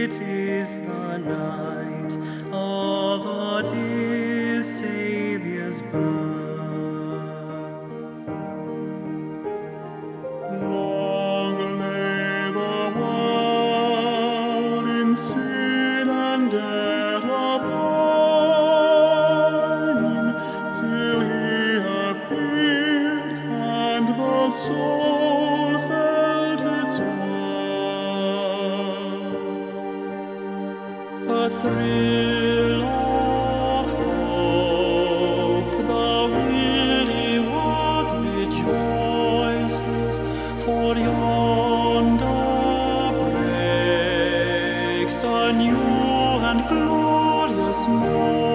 is the night of our dear Saviour's birth. Long lay the world in sin and death abiding, till He appeared, and the soul felt its worth. A thrill of hope, the weary world rejoices, for yonder breaks a new and glorious morn.